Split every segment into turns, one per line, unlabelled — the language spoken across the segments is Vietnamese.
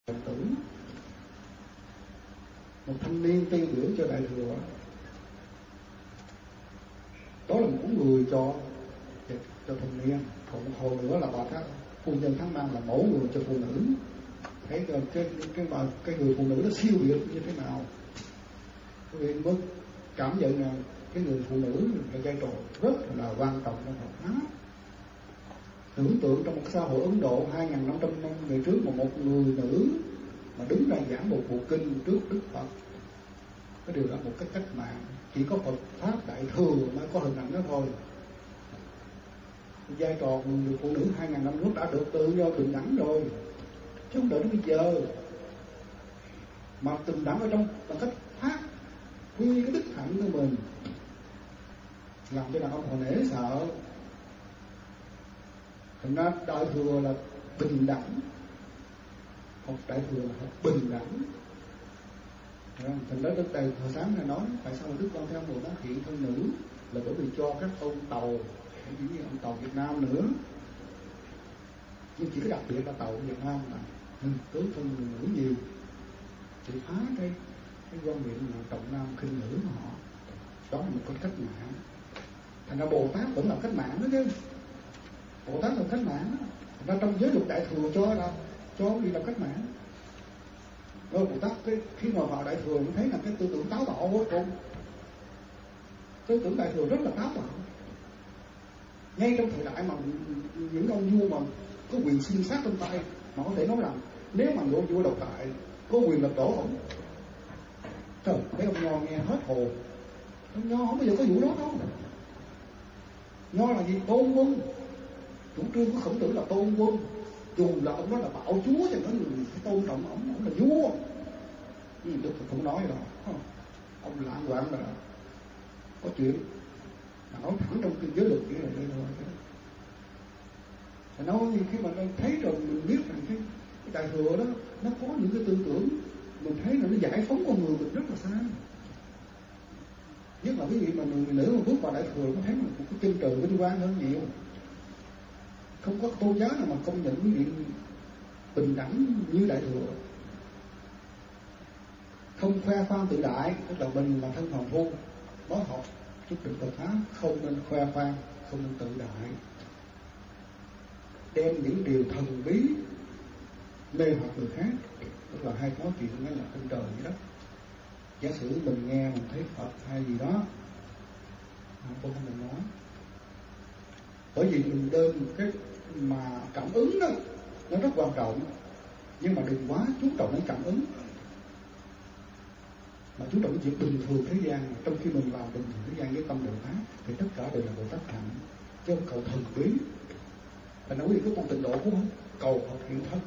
Phật tử, một thanh niên tiêu biểu cho Đại Thừa, đó là một người cho thanh niên. Còn một hồi nữa là bà các phu nhân Thắng Nam là mẫu người cho phụ nữ. Thấy cái người phụ nữ đó siêu biệt như thế nào, quý vị mới cảm nhận là cái người phụ nữ là vai trò rất là quan trọng trong Phật pháp. Tưởng tượng trong một xã hội Ấn Độ 2.500 năm về trước mà một người nữ mà đứng ra giảng một bộ kinh trước Đức Phật, cái điều đó một cái cách mạng. Chỉ có Phật pháp Đại Thừa mới có hình ảnh đó thôi. Vai trò của người phụ nữ 2.000 năm trước đã được tự do bình đẳng rồi, chứ không đợi đến bây giờ. Mà bình đẳng ở trong bằng cách phát huy cái đức hạnh của mình, làm cho đàn ông họ nể sợ. Thành ra Đại Thừa là bình đẳng, học Đại Thừa là học bình đẳng. Thành ra Đức Đại Thừa Sáng này nói tại sao Đức Quan Thế Âm Bồ Tát hiện thân nữ là bởi vì cho các ông Tàu, chỉ như ông Tàu Việt Nam nữa, nhưng chỉ có đặc biệt là Tàu Việt Nam là tướng thân người nữ nhiều, thì phá cái quan niệm là trọng nam khinh nữ của họ. Đó là một con cách mạng. Thành ra Bồ Tát vẫn là cách mạng đó chứ. Bồ Tát là cách mạng đó. Thành ra trong giới luật Đại Thừa cho đi làm cách mạng. Rồi Bồ Tát khi mà vào Đại Thừa mới thấy là cái tư tưởng táo bạo vô cùng. Tư tưởng Đại Thừa rất là táo bạo. Ngay trong thời đại mà những ông vua mà có quyền sinh sát trong tay mà có thể nói rằng nếu mà người vua độc tài có quyền lật đổ ổng, trời, mấy ông Nho nghe hết hồn. Ông Nho không bao giờ có vụ đó đâu. Nho là gì? Tôn quân. Chủ trương của Khổng Tử là tôn quân. Dù là ông đó là bạo chúa cho nên người phải tôn trọng ông là vua. Đức Phật không nói rồi. Ông lãng quạng là có chuyện mà nói thẳng trong kinh giới luật như là đây thôi. Nói khi mà thấy rồi mình biết rằng cái Đại Thừa đó nó có những cái tư tưởng mình thấy là nó giải phóng con người mình rất là xa. Nhất là cái gì mà người nữ mà bước vào Đại Thừa nó thấy một cái chân trời vinh quang hơn nhiều. Không có tôn giáo nào mà công nhận cái chuyện bình đẳng như Đại Thừa. Không khoe khoang tự đại, tức là mình là thân phàm phu mới học chút đỉnh Phật pháp, không nên khoe khoang, không nên tự đại, đem những điều thần bí mê hoặc người khác, tức là hay nói chuyện nghe là trên trời vậy đó. Giả sử mình nghe mình thấy Phật hay gì đó, không mình nói, bởi vì mình đơn cái mà cảm ứng đó nó rất quan trọng, nhưng mà đừng quá chú trọng đến cảm ứng, mà chú trọng chuyện bình thường thế gian. Trong khi mình làm bình thường thế gian với tâm Bồ Tát thì tất cả đều là Bồ Tát hạnh, chứ không cầu thần bí. Phải nói cái con tịnh độ cũng không cầu Phật hiện thân,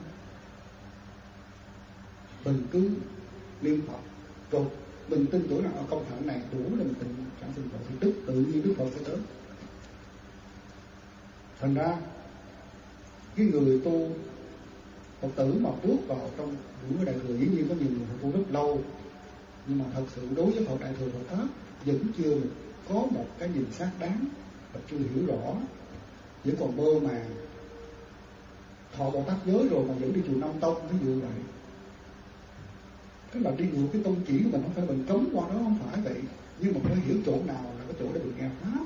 mình cứ niệm Phật rồi mình tin tưởng rằng ở công hạnh này đủ là mình tin chẳng sinh Phật thì tự nhiên Đức Phật sẽ tới. Thành ra cái người tu Phật tử mà bước vào trong những cái Đại Thừa, dĩ nhiên có nhiều người tu rất lâu, nhưng mà thật sự đối với Phật Đại Thừa Phật pháp vẫn chưa có một cái nhìn xác đáng và chưa hiểu rõ, vẫn còn mơ màng. Thọ Bồ Tát giới rồi mà vẫn đi chùa Nam Tông ví dụ vậy, tức là đi ngược cái tông chỉ của mình, không phải mình cấm qua đó, không phải vậy, nhưng mà phải hiểu chỗ nào là cái chỗ để mình nghe pháp.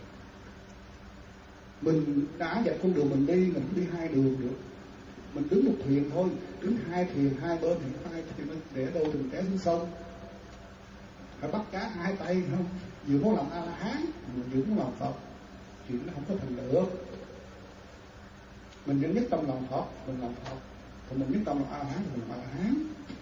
Mình đã dạy con đường mình đi đi hai đường được, mình đứng một thuyền thôi, đứng hai thuyền hai bên thì hai thì mình để đâu thì mình té xuống sông. Phải bắt cá hai tay không, vừa muốn làm A La Hán vừa muốn làm Phật, chuyện nó không có thành được. Mình vẫn nhất tâm làm Phật mình làm Phật, còn mình nhất tâm làm A La Hán thì mình làm A La Hán.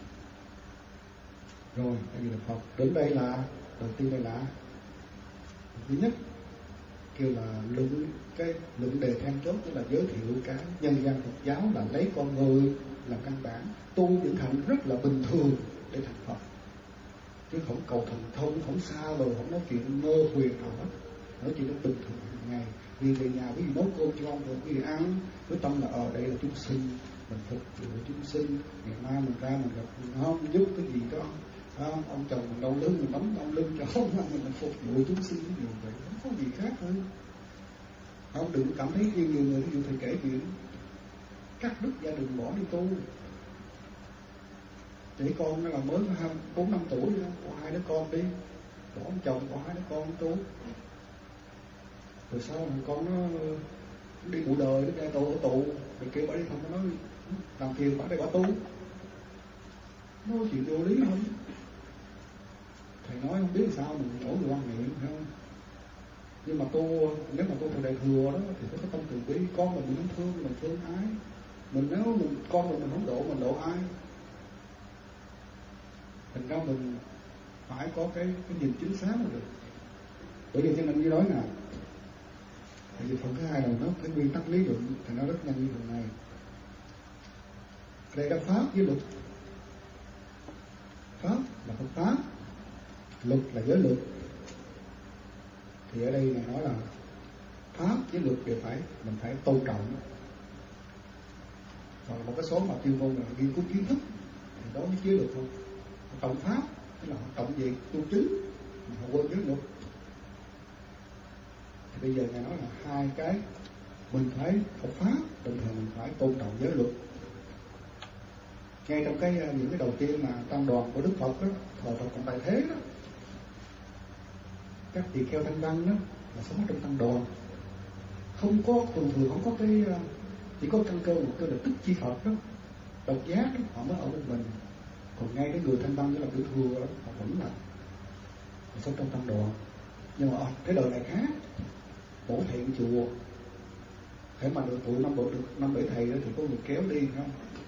Rồi bây giờ Phật đến đây là đầu tiên đây là thứ nhất kêu là luận đề then chốt, tức là giới thiệu cái nhân gian Phật giáo là lấy con người làm căn bản, tu những hạnh rất là bình thường để thành Phật, chứ không cầu thần thông, không xa vời, không nói chuyện mơ huyền nào hết, nói chuyện nó bình thường hàng ngày. Vì về nhà ví dụ nấu cơm cho ông rồi cái gì ăn với tâm là ở đây là chúng sinh, mình phục vụ chúng sinh, ngày mai mình ra mình gặp không giúp cái gì đó. Ông chồng mình đau lưng mình bấm đau lưng cho ông, mình phục vụ chúng sinh cái điều vậy, không có gì khác hơn. Ông đừng cảm thấy như nhiều người ví dụ thầy kể chuyện cắt đứt gia đình bỏ đi tu, Trẻ con nó là mới có 4-5 tuổi đó, có 2 đứa con đi, bỏ ông chồng có 2 đứa con tu, rồi sau thằng con nó đi bộ đời, nó ra tù ở tù, rồi kêu bà đi không, nó nói làm phiền bà đây bà tu, nó có chuyện vô lý không? Thầy nói không biết sao mình mỗi người quan niệm không? Nhưng mà tu, nếu mà tu theo đại thừa đó thì phải có tâm từ bi. Con mình không thương, mình thương ai? Nếu con mình không độ, mình độ ai? Thành ra mình phải có cái nhìn chính xác mới được. Bởi vì cho nên như nói nè, tại vì phần thứ hai là nó cái nguyên tắc lý luận thì nó rất nhanh như phần này. Đây là pháp với luật. Pháp là Phật pháp, luật là giới luật. Thì ở đây này nói là pháp với luật đều mình phải tôn trọng. Còn một cái số mà chuyên môn là nghiên cứu kiến thức thì đó mới giới luật thôi. Trọng pháp tức là họ trọng về tu chính, mà họ quên giới luật. Thì bây giờ ngài nói là hai cái, mình phải học pháp, đồng thời mình phải tôn trọng giới luật. Ngay trong những cái đầu tiên mà tăng đoàn của Đức Phật đó, thời Phật còn tại thế đó, các tỳ kheo Thanh Văn đó là sống trong tăng đoàn, không có thường không có chỉ có căn cơ một cơ là tức chi Phật đó, độc giác đó, họ mới ở một mình. Còn ngay cái người Thanh Văn như là Tiểu Thừa đó, họ vẫn là sống trong tăng đoàn. Nhưng mà cái đời này khác, bổ thiện chùa, thế mà được tụ năm bảy thầy đó thì có người kéo đi không?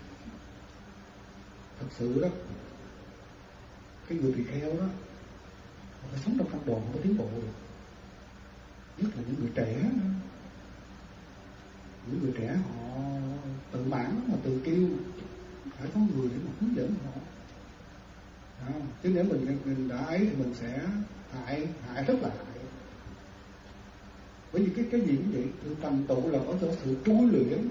Thật sự đó, cái người tỳ kheo đó họ phải sống trong tăng đoàn, họ mới tiến bộ được. Nhất là những người trẻ đó. Những người trẻ họ tự mãn mà tự kiêu, phải có người để mà hướng dẫn họ. Chứ nếu mình đã ấy thì mình sẽ hại rất là hại. Bởi vì cái gì cũng vậy, sự thành tựu là ở chỗ sự trối luyện.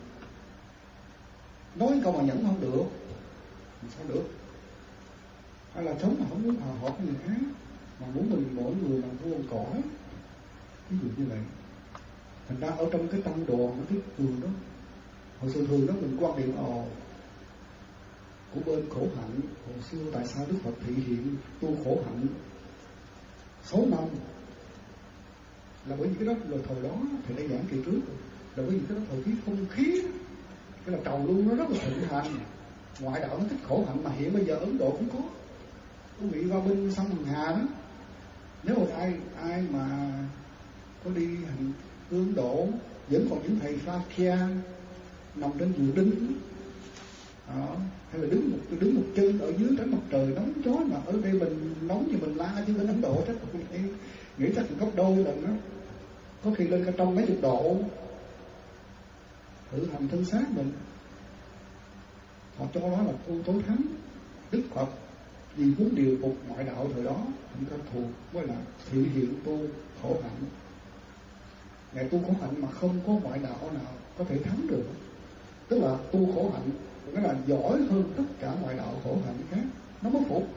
Nói câu mà nhẫn không được, mình sao được? Hay là sống mà không muốn hòa hợp với người khác, mà muốn mình mỗi người làm vua cõi, ví dụ như vậy. Thành ra ở trong cái tăng đoàn cái thường đó, hồi xưa thường đó mình quan điểm của bên khổ hạnh. Hồi xưa tại sao Đức Phật thị hiện tu khổ hạnh 6 năm là bởi vì cái đó là thời đó thì đã giảng kỳ trước rồi. Là bởi vì cái đó thời tiết không khí, cái là trầu luôn nó rất là thịnh hành. Ngoại đạo nó thích khổ hạnh mà hiện bây giờ Ấn Độ cũng có. Quý vị qua bên sông Hằng Hà đó, nếu mà ai mà có đi hành Ấn Độ, vẫn còn những thầy Fakya nằm trên giường đinh đó, hay là đứng một chân ở dưới tránh mặt trời nóng chói, mà ở đây mình nóng như mình la, chứ bên Ấn Độ chắc cũng nghĩ chắc gấp đôi lần đó, có khi lên cả trong mấy chục độ, thử hành thân xác mình. Họ cho đó là tu tối thắng. Đức Phật vì muốn điều phục ngoại đạo thời đó, chúng ta thuộc với là thị hiện tu khổ hạnh. Ngài tu khổ hạnh mà không có ngoại đạo nào có thể thắng được. Tức là tu khổ hạnh nó là giỏi hơn tất cả ngoại đạo khổ hạnh khác, nó mới phục.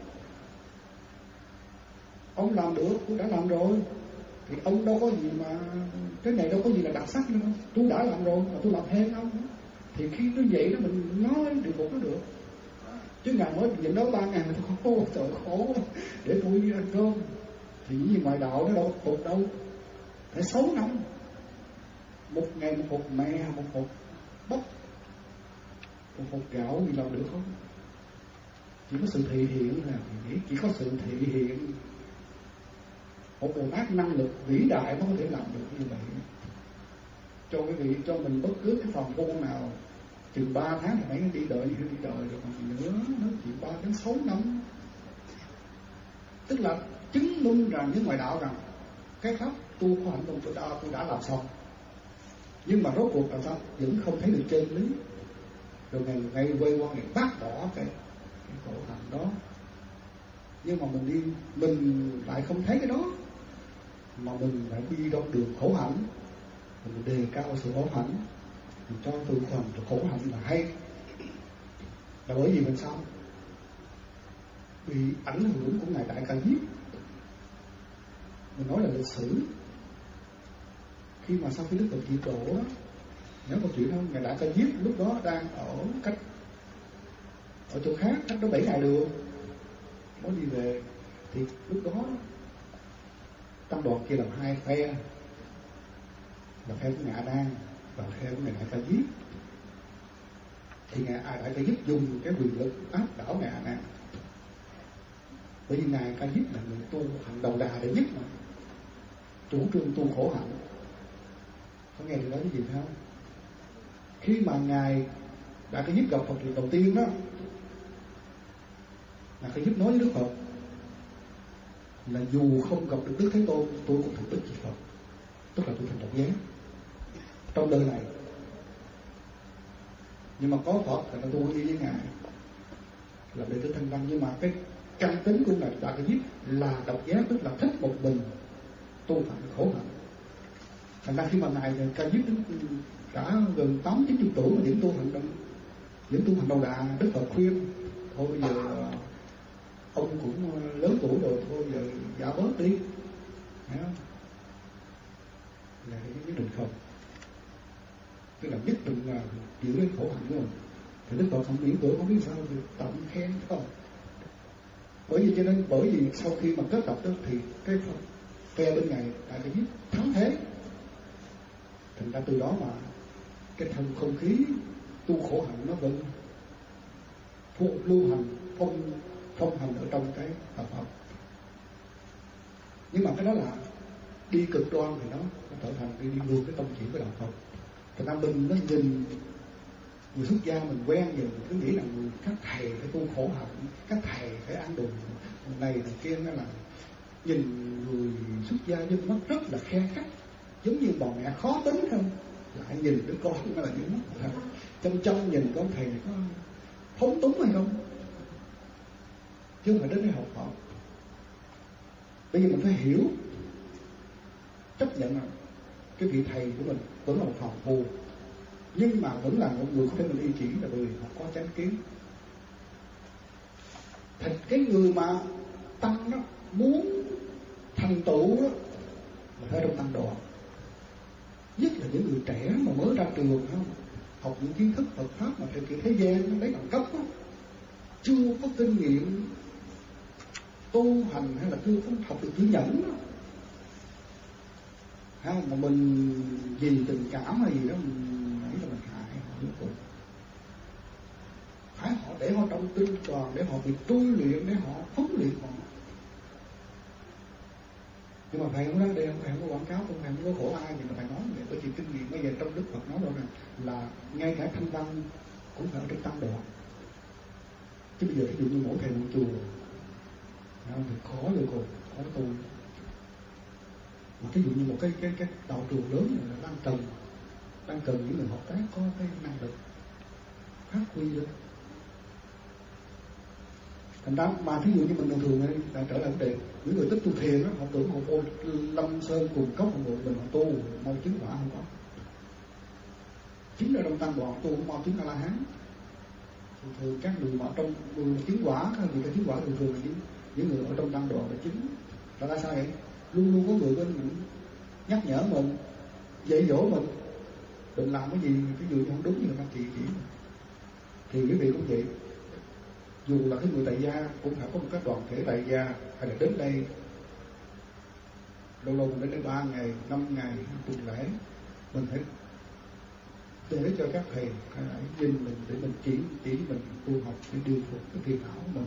Ông làm được, tôi đã làm rồi, thì ông đâu có gì mà cái này đâu có gì là đặc sắc nữa. Tôi đã làm rồi mà tôi làm thêm ông, thì khi nó vậy đó mình nói điều phục nó được. Chứ ngài mới nhận đó 3 ngày mà tôi khổ, trời khổ để tôi đi ăn cơm, thì những gì ngoại đạo nó đâu phục đâu. Phải 6 năm, một ngày một hộp mè, một hộp bắp, một hộp gạo thì làm được không? Chỉ có sự thị hiện là chỉ có sự thị hiện. Một Bồ Tát năng lực vĩ đại mới có thể làm được như vậy. Cho quý vị, cho mình bất cứ cái phòng vô nào chừng 3 tháng thì mấy đi đợi như đi đợi rồi còn gì nữa, nó chỉ 3 đến 6 năm. Tức là chứng minh rằng với ngoại đạo rằng cái pháp tu khổ hạnh của tôi đã làm xong. Nhưng mà rốt cuộc là sao? Vẫn không thấy được chân lý. Rồi ngày quay qua ngày bác bỏ cái khổ hạnh đó. Nhưng mà mình lại không thấy cái đó, mà mình lại đi trong đường khổ hạnh, mình đề cao sự khổ hạnh, mình cho tự phần khổ hạnh là hay. Là bởi vì mình sao? Bị ảnh hưởng của ngài Đại Ca Diếp. Mình nói là lịch sử. Khi mà sau khi Đức Phật diệt độ đó, nhớ một chuyện không? Ngài Đại Ca Diếp lúc đó đang ở cách ở chỗ khác, cách đó 7 ngày đường mới đi về. Thì lúc đó tăng đoàn kia làm hai phe, là phe của ngài A Nan và phe của ngài Đại Ca Diếp. Thì ngài Đại Ca Diếp dùng cái quyền lực áp đảo ngài A Nan, bởi vì ngài Ca Diếp là người tu hành đầu đà đệ nhất mà, chủ trương tu khổ hạnh. Có nghe điều đó cái gì phải không? Khi mà ngài Đại Ca Diếp gặp Phật lần đầu tiên đó, Ngài Ca Diếp nói với Đức Phật là dù không gặp được Đức Thế Tôn, tôi cũng thành Đức Chỉ Phật, tức là tôi thành độc giác trong đời này. Nhưng mà có Phật thì tôi cũng đi với ngài là đệ tử Thanh Văn. Nhưng mà cái căn tính của ngài Đại Ca Diếp là độc giác, tức là thích một mình tu hành khổ hạnh. Thành ra khi mà ngài Ca Diếp đã gần 80-90 tuổi mà vẫn tu hành đầu đà, Đức Phật khuyên thôi bây giờ ông cũng lớn tuổi rồi, thôi giờ giả bớt đi, thấy không? Là cái nhất định không, tức là nhất định là giữ cái khổ hạnh của mình. Thì Đức Phật không miễn cưỡng, không biết sao thì tận khen không. Bởi vì sau khi mà kết tập đó thì cái phe bên này Đại Ca Diếp thắng thế. Thành ra từ đó mà cái không khí tu khổ hạnh nó vẫn lưu hành phong hành ở trong cái tập hợp. Nhưng mà cái đó là đi cực đoan thì nó trở thành đi ngược cái tông chỉ của đạo Phật. Thành ra mình nó nhìn người xuất gia mình quen rồi, mình cứ nghĩ là các thầy phải tu khổ hạnh, các thầy phải ăn đồ này này kia, nó là nhìn người xuất gia nhưng mắt rất là khe khắt, giống như bà mẹ khó tính không, lại nhìn đứa con nó là những mắt trong nhìn con thầy này có phóng túng hay không, chứ không phải đến đây học Phật. Bây giờ mình phải hiểu, chấp nhận là cái vị thầy của mình vẫn là một phàm phu, nhưng mà vẫn là một người có thể mình y chỉ, là bởi vì họ có chánh kiến. Thành cái người mà tăng đó muốn thành tựu đó là phải trong tăng đoàn, nhất là những người trẻ mà mới ra trường không học những kiến thức Phật pháp mà theo kiểu thế gian nó lấy bằng cấp đó, chưa có kinh nghiệm tu hành hay là chưa có học được chữ nhẫn đó. Mà mình vì tình cảm hay gì đó mình nghĩ là mình hại họ cuối cùng. Phải họ để họ trong tinh đoàn, để họ bị tu luyện, để họ huấn luyện họ. Nhưng mà thầy không nói đây, thầy không có quảng cáo, thầy không có khổ ai, thì mà thầy nói vậy. Bởi vì kinh nghiệm bây giờ trong Đức Phật nói rồi là ngay cả Thanh Văn cũng phải ở trong tăng đoàn. Chứ bây giờ ví dụ như mỗi thầy một chùa thì khó vô cùng, khó tu. Mà ví dụ như một cái đạo trường lớn này là đang cần những người hợp tác có cái năng lực phát huy được. Thành ra mà ví dụ như mình thường thường là trở lại vấn đề những người tích tu thiền đó, họ tưởng họ ôn lâm sơn cùng cốc một mình họ tu mau chứng quả, không có. Chính là trong tăng đoàn tu cũng mau chứng A La Hán. Thường các người mà trong người chứng quả, các người chứng quả thường là những người ở trong tăng đoàn là chứng. Là tại sao vậy? Luôn luôn có người bên mình nhắc nhở mình, dạy dỗ mình, đừng làm cái gì ví dụ như không đúng như người ta chỉ. Thì quý vị cũng vậy, dù là cái người tại gia cũng phải có một cái đoàn thể tại gia, hay là đến đây lâu lâu mình đến đây 3 ngày, 5 ngày, tuần lễ, mình phải để cho các thầy nhìn mình để mình chỉ mình tu học để điều phục cái phiền não của mình.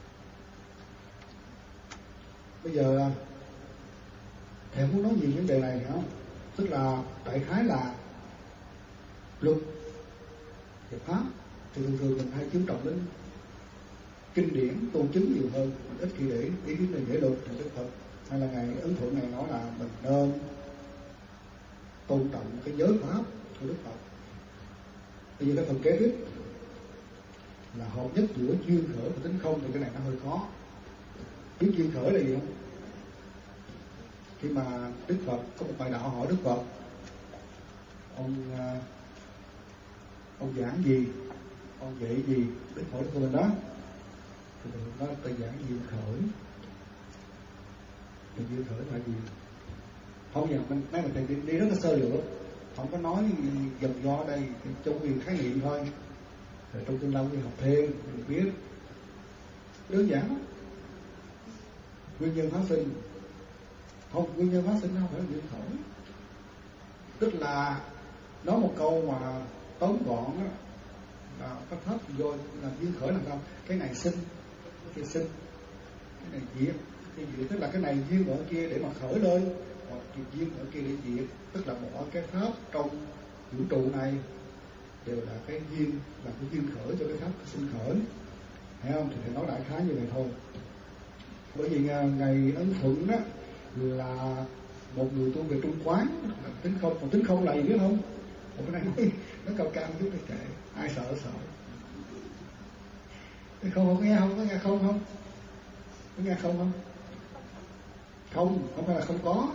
Bây giờ thầy muốn nói gì vấn đề này không? Tức là đại khái là luật pháp thì thường mình hay chú trọng đến kinh điển tôn chứng nhiều hơn, mình ít khi để ý kiến là dễ luật thì Đức Phật hay là ngài Ấn Thuận này nói là mình nên tôn trọng cái giới pháp của Đức Phật. Bây giờ cái phần kế tiếp là hợp nhất giữa duyên khởi và tính không, thì cái này nó hơi khó. Biết duyên khởi là gì không? Khi mà Đức Phật có một bài đạo hỏi Đức Phật, ông giảng gì, ông dạy gì, Đức hỏi Đức Phật đó, thì Đức nói tôi giảng duyên khởi. Thì duyên khởi là gì? Không giờ mình nói là thầy đi rất là sơ lược, không có nói dần do đây, trong quyền khái niệm thôi. Rồi trong tương lai đi học thêm mình biết đơn giản lắm. Nguyên nhân phát sinh không, nguyên nhân phát sinh không phải là duyên khởi. Tức là nói một câu mà tóm gọn đó, là phát pháp vô là duyên khởi là sao? Cái này sinh, cái kia sinh, cái này diệt, cái diệt, tức là cái này duyên ở kia để mà khởi lên, hoặc duyên ở kia để diệt, tức là mọi cái pháp trong vũ trụ này đều là cái duyên, là cái duyên khởi cho cái pháp sinh khởi, thấy không? Thì phải nói đại khái như vậy thôi. Bởi vì ngày Ấn Thuận đó là một người tu về trung quán tính không, còn tính không là gì biết không? Một cái này nó cao cao chút để kệ, ai sợ sợ. Tính không có nghe không? Có nghe không không? Có nghe không không? Không phải là không có.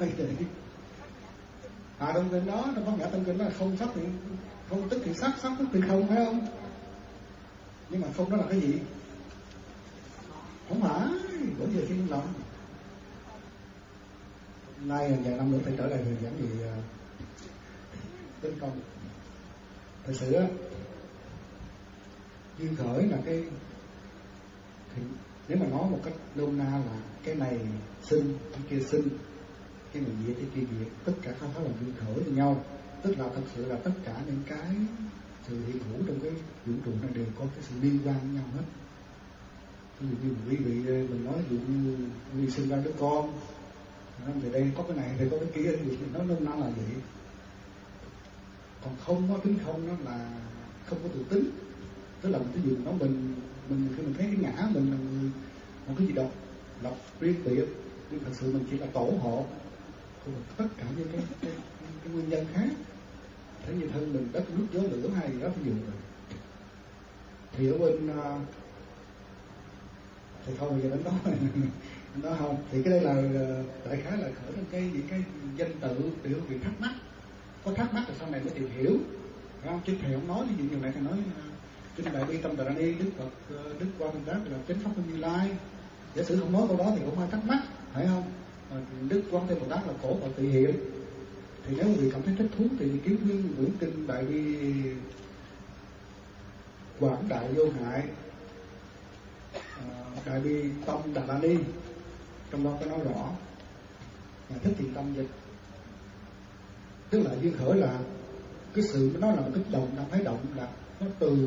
Trong kinh đó, nó có ngã trong kinh đó là không sắc thì không tức thì sắc, sắc tức thì không, phải không? Nhưng mà không đó là cái gì? Không phải, bởi vì thiên lòng. Nay vài năm nữa phải trở lại người giảng gì tính công. Thật sự á, duyên khởi là cái thì nếu mà nói một cách nôm na là cái này sinh, cái kia sinh, cái này diệt, cái kia diệt, tất cả các pháp là duyên khởi với nhau. Tức là thật sự là tất cả những cái sự hiện hữu trong cái vũ trụ này đều có cái sự liên quan với nhau hết. Ví dụ như quý vị mình nói ví dụ như quý vị sinh ra đứa con, thì đây có cái này thì có cái kia, thì nó nôm na là vậy. Còn không có tính không nó là không có tự tính. Tức là ví dụ nó mình khi mình thấy cái ngã mình là người một cái gì đó độc riêng biệt, nhưng thật sự mình chỉ là tổ hộ của tất cả những cái nguyên nhân khác. Thế như thân mình đất nước gió lửa hay gì đó ví dụ rồi. Thì ở bên thì thôi bây giờ đến đó nó không thì cái đây là đại khái là khởi lên những cái danh tự để quý vị thắc mắc. Có thắc mắc là sau này mới tìm hiểu, phải không? Chứ thầy không nói ví dụ như này thầy nói trên Đại Bi Tâm Đà Ni Đức Phật Đức Quan Âm Đát là chánh pháp Như Lai. Giả sử không nói câu đó thì cũng ai thắc mắc, phải không? Đức Quan Thế Bồ Tát là khổ và tỳ hiện. Thì nếu quý vị cảm thấy thích thú thì kiếm nguyên quyển kinh Đại Bi Quảng Đại Vô Hại, Đại Bi Tâm Đà Ni, trong đó có nói rõ là Thích Thiện Tâm dịch. Tức là duyên khởi là cái sự nó là một cái động, đang thấy động là nó từ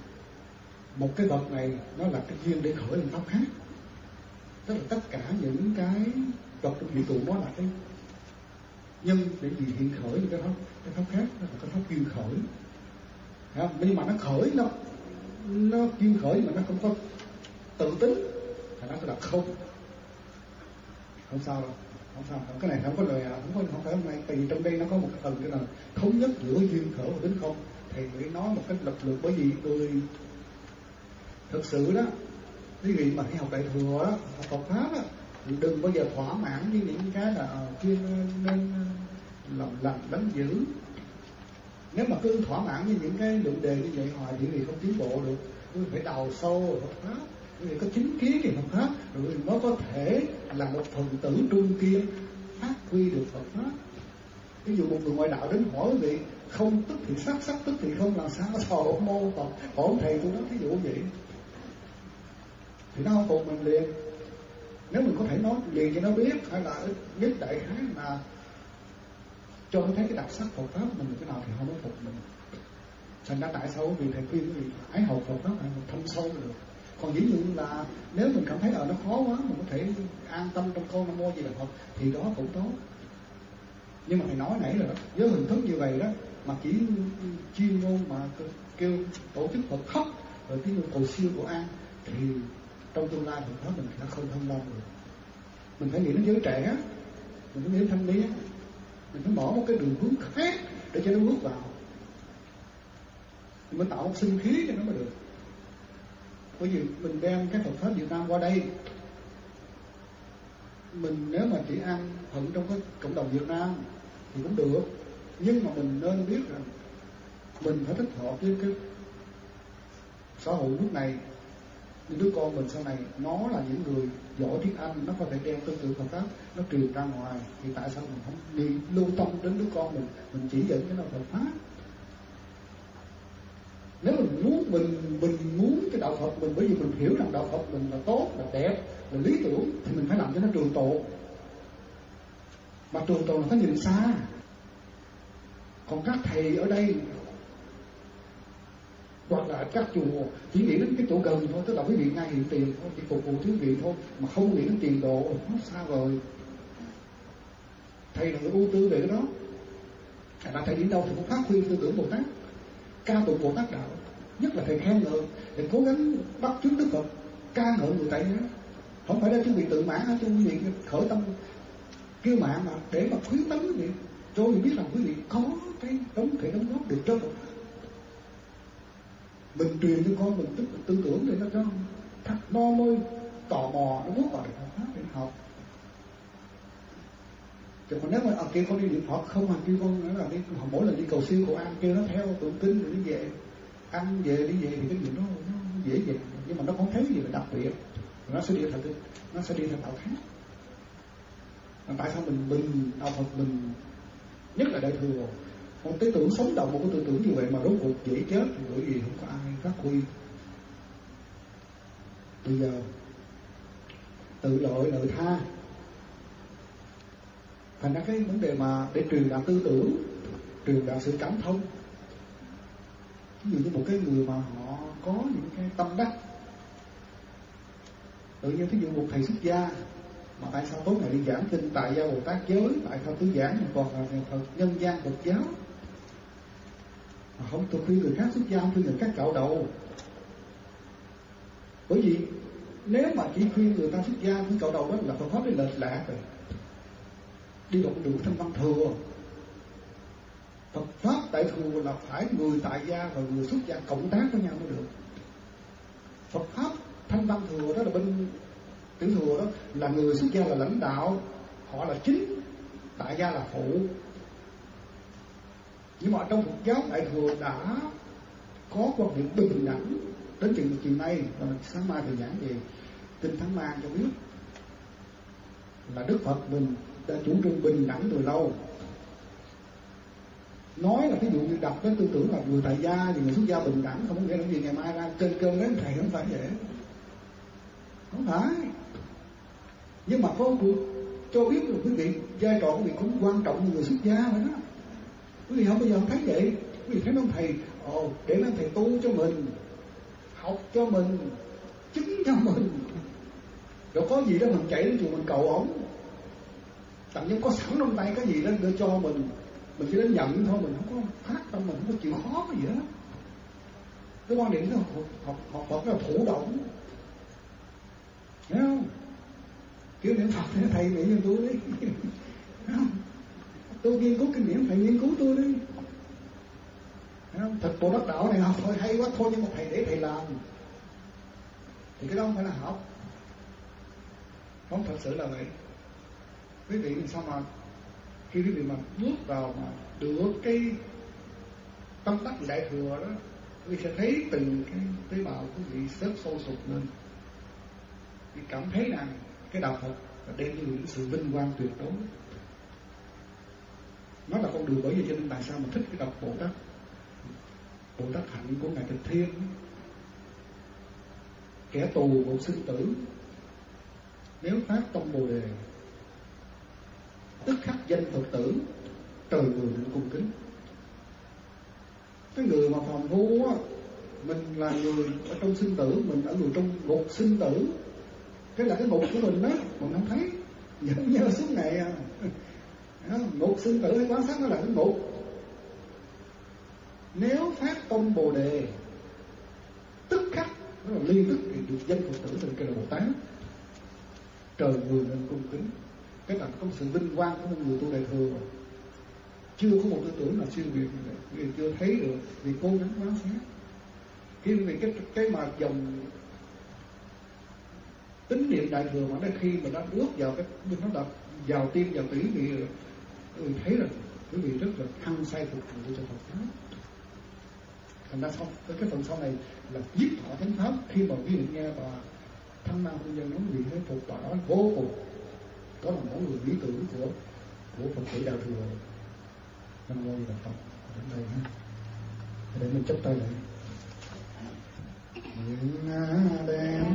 một cái vật này, nó là cái duyên để khởi lên pháp khác. Tức là tất cả những cái vật trong vũ trụ nó là cái nhân để gì hiện khởi những cái pháp khác, nó là cái pháp duyên khởi. Nhưng mà nó khởi nó duyên khởi mà nó không có tự tính, thì nó là không sao đâu. Không sao, cái này không có lời không phải hôm nay, tại vì trong đây nó có một cái tầng cái là thống nhất giữa duyên khởi và tính không, thì phải nói một cách lực lượng. Bởi vì người thực sự đó, quý vị mà khi học Đại Thừa đó, học Phật pháp đó, thì đừng bao giờ thỏa mãn với những cái là chuyên nên làm lành đánh giữ. Nếu mà cứ thỏa mãn với những cái luận đề như vậy hoài thì quý vị không tiến bộ được. Quý vị phải đào sâu vào Phật pháp, quý vị có chính kiến về Phật pháp rồi mới có thể là một phần tử trung kiên phát huy được Phật pháp. Ví dụ một người ngoại đạo đến hỏi quý vị không tức thì sắc, sắc tức thì không, làm sao sò mô Phật, hỏi thầy tôi nói ví dụ vậy thì nó không phục mình liền. Nếu mình có thể nói liền cho nó biết, hay là nhất đại khái là cho nó thấy cái đặc sắc Phật pháp của mình cái nào thì không có phục mình. Thành ra tại sao vì thầy khuyên quý vị phải học Phật pháp phải thâm sâu được. Còn dĩ nhiên là nếu mình cảm thấy nó khó quá, mình có thể an tâm trong câu Nam Mô Di Đà Phật thì đó cũng tốt. Nhưng mà thầy nói nãy là với hình thức như vậy đó mà chỉ chuyên môn mà kêu tổ chức Phật khóc rồi tiếng cầu siêu của an thì trong tương lai Phật pháp mình đã không thông long được. Mình phải nghĩ đến giới trẻ, mình phải nghĩ đến thanh niên, mình phải mở một cái đường hướng khác để cho nó bước vào, mình mới tạo một sinh khí cho nó mới được. Bởi vì mình đem cái Phật pháp Việt Nam qua đây, mình nếu mà chỉ ăn thuận trong cái cộng đồng Việt Nam thì cũng được, nhưng mà mình nên biết rằng mình phải thích hợp với cái xã hội lúc này. Những đứa con mình sau này nó là những người giỏi tiếng Anh, nó có thể đem tư tưởng Phật pháp nó truyền ra ngoài, thì tại sao mình không đi lưu tâm đến đứa con mình chỉ dẫn cái nào Phật pháp? Nếu mình muốn mình muốn cái đạo Phật mình, bởi vì mình hiểu rằng đạo Phật mình là tốt, là đẹp, là lý tưởng, thì mình phải làm cho nó trường tồn. Mà trường tồn là phải nhìn xa. Còn các thầy ở đây hoặc là các chùa chỉ nghĩ đến cái chỗ gần thôi, tức là quý vị ngay hiện tiền thôi, chỉ phục vụ quý vị thôi, mà không nghĩ đến tiền độ, nó xa vời. Thầy là người ưu tư về cái đó. Là thầy đến đâu thì cũng phát huy tư tưởng Bồ Tát, ca tụng Bồ Tát đạo, nhất là thầy khen ngợi, thầy cố gắng bắt chước Đức Phật, ca ngợi người tại đó. Không phải để quý vị tự mãn, cho quý vị khởi tâm kêu mạng, mà để mà khuyến tấn quý vị, cho quý vị biết rằng quý vị có cái thể đóng góp được cho Phật. Mình truyền cho con mình tư tưởng để nó cho thật no môi tò mò, nó muốn vào được Phật pháp để học. Chứ còn nếu mà kia con đi niệm Phật không, mà kêu con nữa là đi mỗi lần đi cầu siêu cầu an kêu nó theo tụng kinh rồi đi về ăn về đi về, thì cái gì nó dễ dàng, nhưng mà nó không thấy gì là đặc biệt, nó sẽ đi thành đạo khác. Mà tại sao mình đạo Phật mình, nhất là Đại Thừa, còn tư tưởng sống động một cái tư tưởng như vậy mà rốt cuộc dễ chết, thì bởi vì không có ai phát huy. Bây giờ tự lợi lợi tha, thành ra cái vấn đề mà để truyền đạt tư tưởng, truyền đạt sự cảm thông. Ví dụ như một cái người mà họ có những cái tâm đắc, tự nhiên ví dụ một thầy xuất gia, mà tại sao tối ngày đi giảng kinh tại gia Bồ Tát giới, tại sao cứ giảng còn là Phật nhân gian Phật giáo, mà không tôi khuyên người khác xuất gia, không khuyên người khác cạo đầu. Bởi vì nếu mà chỉ khuyên người ta xuất gia khuyên cạo đầu đó là Phật pháp đi lệch lạc rồi, đi động đường thanh văn thừa. Phật pháp Đại Thừa là phải người tại gia và người xuất gia cộng tác với nhau mới được. Phật pháp thanh văn thừa đó là bên tiểu thừa đó, là người xuất gia là lãnh đạo, họ là chính, tại gia là phụ. Nhưng mà trong Phật giáo Đại Thừa đã có quan điểm bình đẳng. Đến chừng chiều nay, sáng mai thì giảng về Kinh Thánh Mang cho biết là Đức Phật mình đã chủ trương bình đẳng từ lâu. Nói là ví dụ như đặt cái tư tưởng là người tại gia thì người xuất gia bình đẳng, không có nghĩa là gì ngày mai ra trên cơm đến thầy, không phải vậy. Không phải. Nhưng mà có cho biết là quý vị vai trò của quý vị cũng quan trọng như người xuất gia vậy đó. Quý vị không bao giờ không thấy vậy. Quý vị thấy ông thầy để mấy thầy tu cho mình, học cho mình, chứng cho mình, rồi có gì đó mình chạy đến chùa mình cầu ổng, tặng như có sẵn trong tay cái gì đó đưa cho mình chỉ đến nhận thôi, mình không có phát tâm, mình không có chịu khó cái gì đó. Cái quan điểm đó học Phật là thụ động, thấy không? Kiểu niệm Phật thì thầy niệm cho tôi đi, tôi nghiên cứu kinh nghiệm, thầy nghiên cứu tôi đi. Thật Bồ Tát đạo này học thôi hay quá thôi, nhưng mà thầy để thầy làm thì cái đó không phải là học. Không thật sự là vậy. Quý vị sao mà khi quý vị mà bước vào mà được cái tâm đắc Đại Thừa đó, quý vị sẽ thấy từng cái tế bào quý vị xếp sâu sụp lên. Quý vị cảm thấy rằng cái đạo Phật là đem cho những sự vinh quang tuyệt đối. Nó là con đường, bởi vì cho nên tại sao mà thích cái đọc Bồ Tát hạnh của Ngài Tịch Thiên. Kẻ tù một sinh tử, nếu phát tâm Bồ Đề, tức khắc danh Phật tử, trời người định cung kính. Cái người mà phàm phu á, mình là người ở trong sinh tử, mình ở người trong ngục sinh tử, cái là cái ngục của mình đó, mình không thấy, nhớ suốt ngày à. Ngục sinh tử hay quán sát nó là cái ngục. Nếu phát tâm Bồ Đề, tức khắc nó là liên tức thì được danh Phật tử, thì kêu là Bồ Tát. Trời người nên cung kính. Cái là có sự vinh quang của một người tu Đại Thừa. Chưa có một tư tưởng nào siêu việt như vậy, vì chưa thấy được, vì cố gắng quán sát. Vì cái mà dòng tín niệm Đại Thừa mà khi mà nó bước vào cái, nó đã vào tim vào tủy vị rồi, quý vị thấy là quý vị rất là hăng say phục vụ cho Phật pháp. Thành ra xong cái phần sau này là giết thọ thánh pháp. Khi mà quý vị nghe bà Thăng Nam Phu Nhân nói quý vị thấy phục bà nói vô cùng. Đó là mỗi người lý tưởng của Phật tử Đại Thừa. Nam mô Phật. Đến đây ha, để mình chấp tay lại. Đen